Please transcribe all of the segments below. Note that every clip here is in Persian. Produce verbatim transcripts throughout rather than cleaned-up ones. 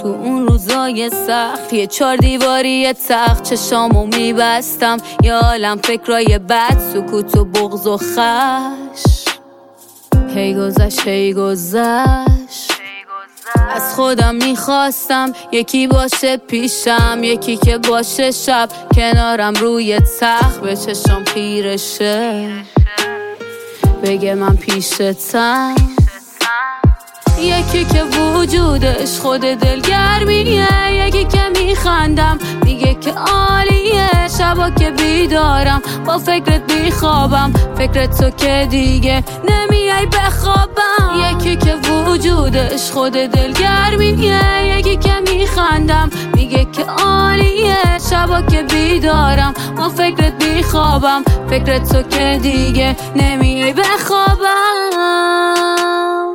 تو اون روزای سخت یه چار دیواری تخت چشامو میبستم، یه عالم فکرای بد، سکوت و بغض و خش. هی گذشت هی گذشت از خودم میخواستم یکی باشه پیشم، یکی که باشه شب کنارم روی تخت، به چشام خیرشه بگه من پیشتم. یکی که وجودش خود دلگرمیه، یکی که میخندم میگه که عالیه. شبا که بیدارم با فکرت بیخوابم، فکرت تو که دیگه نمیای بخوابم. یکی که وجودش خود دلگرمیه، یکی که میخندم میگه که عالیه. شبا که بیدارم با فکرت بیخوابم، فکرت تو که دیگه نمیای بخوابم.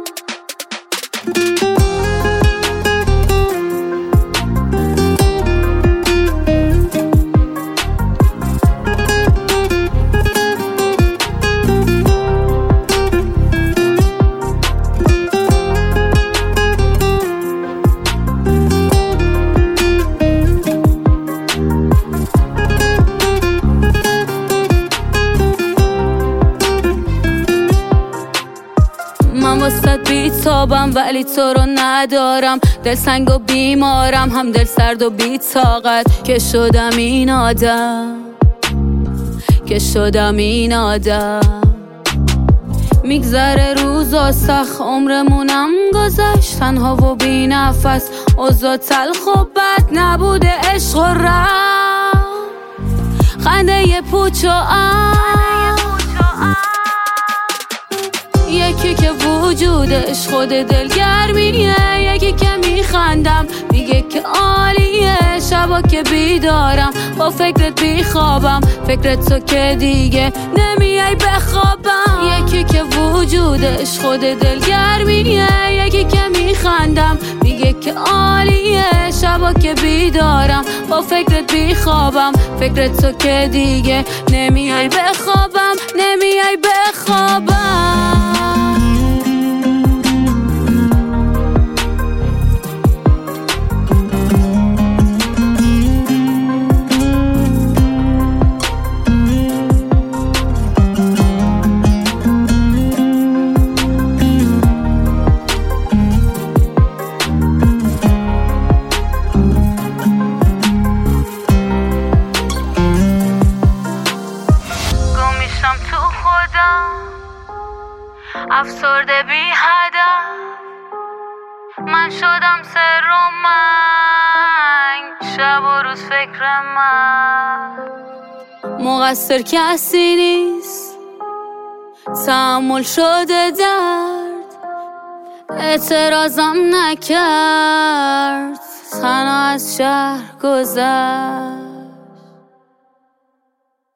من واسط بیتابم ولی تو رو ندارم، دل سنگ و بیمارم، هم دل سرد و بی‌طاقت. که شدم این آدم که شدم این آدم میگذره روزا سخت، عمرمونم گذشت تنها و بی نفس. اوضاع تلخ و بد نبوده، عشق و رفت، خنده ی پوچ و ام. یکی که وجودش خود دلگرمیه، یکی که میخندم میگه که عالیه. شبا که بیدارم با فکرت بیخوابم، فکرت تو که دیگه نمیای بخوابم. یکی که وجودش خود دلگرمیه، یکی که میخندم میگه که عالیه. شبا که بیدارم با فکرت بیخوابم، فکرت تو که دیگه نمیای بخوابم، نمیای بخوابم. تو خودم افسرده بی هدف، من شدم سر و منگ، شب و روز فکر من. مقصر کسی نیست، تحمل شده درد، اعتراضم نکرد تنها از شهر گذشت.